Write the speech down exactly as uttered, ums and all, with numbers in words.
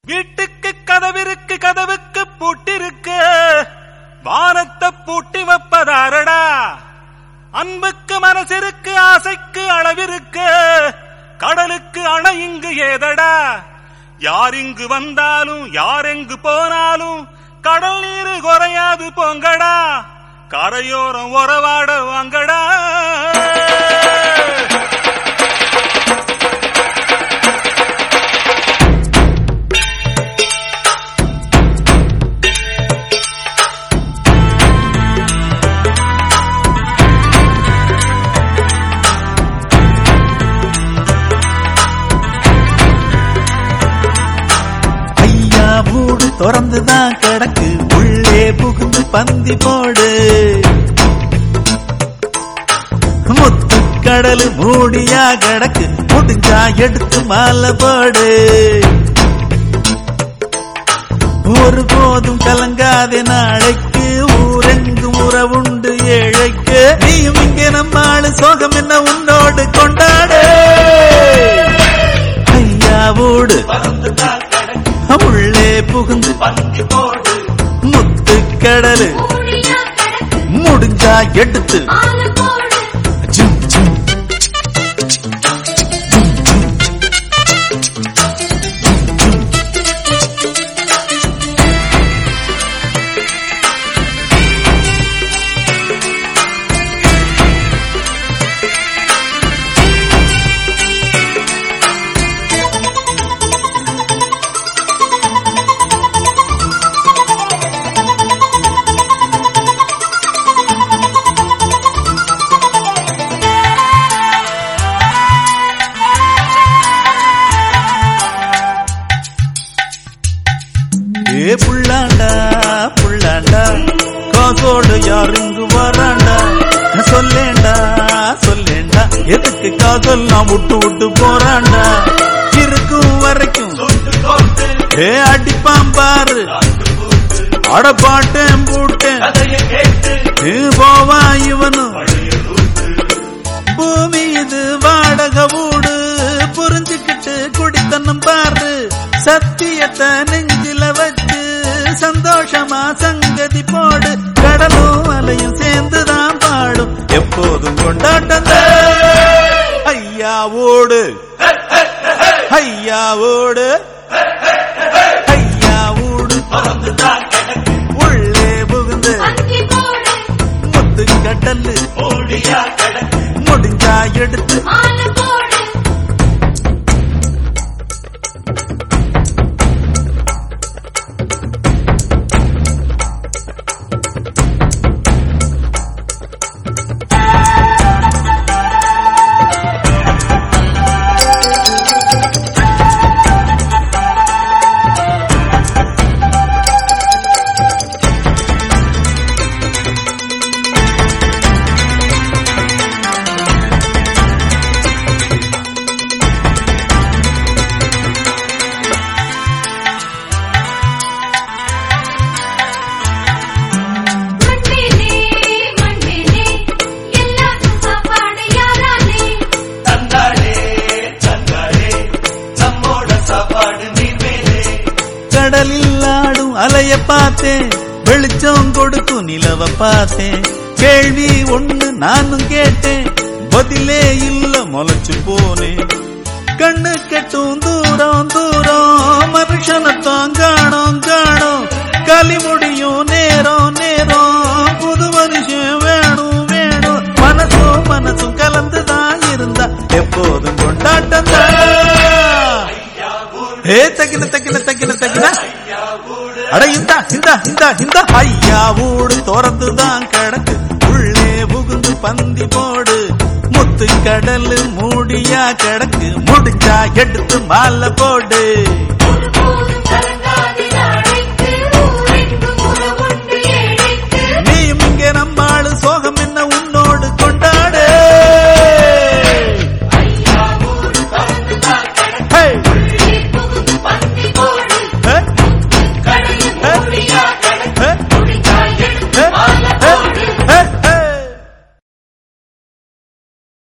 வீட்டுக்கு கதவிருக்கு, கதவுக்கு பூட்டிருக்கு, வானத்தை பூட்டி வைப்பதாரடா. அன்புக்கு மனசிற்கு, ஆசைக்கு அளவிருக்கு, கடலுக்கு அணை இங்கு ஏதடா. யார் இங்கு வந்தாலும் யார் எங்கு போனாலும் கடல் நீரு குறையாது போங்கடா. கரையோரம் உறவாட வாங்கடா. மூடு திறந்துதான் கிடக்கு, உள்ளே புகுந்து பந்தி போடு. முத்துக்கடல் மூடியா கிடக்கு, முடிஞ்சா எடுத்து மாலை போடு. ஒரு போதும் கலங்காத நாளைக்கு ஊரெங்கும் உறவுண்டு ஏழைக்கு. நீயும் இங்கே நம்மாளு சோகம் என்ன உன்னோடு கொண்டாடு. ஐயாவோடு உள்ளே புகுந்து பந்தி போடு. முத்துக்கடலு முடிஞ்சா எடுத்து ஜும் ஜும். ஏ புள்ளாண்டா புள்ளாண்டா, காசோடு யார் இங்கு வராண்டா. சொல்லேண்டா சொல்லேண்டா, எதுக்கு காசெல்லாம் விட்டு விட்டு போறாண்டா. இருக்கும் வரைக்கும் ஏ அடிப்பாம் பாரு, அடப்பாட்டேன் போட்டேன் போவா இவனும். பூமி இது வாடகை வீடு, புரிஞ்சுக்கிட்டு குடித்தனம் பாரு. சத்தியத்தை நெஞ்சில வச்சு சந்தோஷமா சங்கதி போடு. கடலும் அலையும் சேர்ந்துதான் பாடும், எப்போதும் கொண்டாட்டம். ஐயா ஓடு ஐயா ஓடு ஐயா ஓடு, உள்ளே புகுந்து முத்து கடல்லு முடிஞ்சா எடுத்து. கடலில் ஆடும் அலைய பார்த்தேன், வெளிச்சம் கொடுக்கும் நிலவ பார்த்தேன். கேள்வி ஒண்ணு நானும் கேட்டேன், பதிலே இல்ல முளைச்சு போனேன். கண்ணு கெட்டும் தூரம் தூரம், மனுஷனத்தான் காணோம் காணோம். களி முடியும் நேரம் நேரம், புது மனுஷன் வேணும் வேணும். மனசும் மனசும் கலந்துதான் இருந்தா எப்போதும் கொண்டாட்டம் தான். ஏ தக்கின தக்கின தக்கின தக்கின அட இந்த இந்த இந்த இந்த ஐயா ஊடு திறந்துதான் கிடக்கு, உள்ளே புகுந்து பந்தி போடு. முத்து கடல் மூடியா கிடக்கு, முடிஞ்சா எடுத்து மாலை போடு.